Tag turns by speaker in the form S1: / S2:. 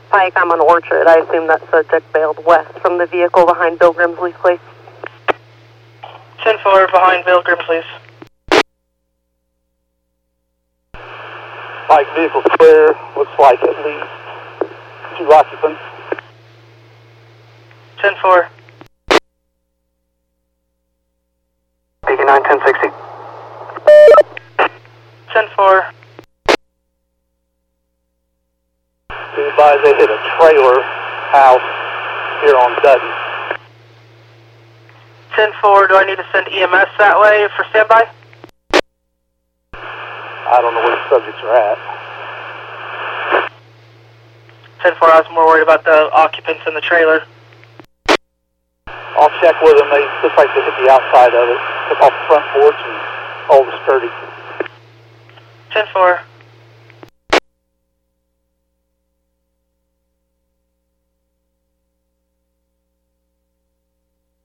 S1: Pike. I'm on Orchard. I assume that subject bailed west from the vehicle behind Bill Grimsley's place.
S2: 10-4 behind Bill Grimsley's.
S3: Pike vehicle clear. Looks like at least 2 occupants.
S2: 10-4.
S4: 89 1060.
S2: 10-4.
S3: Be advised they hit a trailer house here on Dutton.
S2: 10-4, do I need to send EMS that way for standby?
S3: I don't know where the subjects are at.
S2: 10-4, I was more worried about the occupants in the trailer.
S3: I'll check with them. They look like they hit the outside of it. Took off the front porch and all the skirting.
S2: 10-4.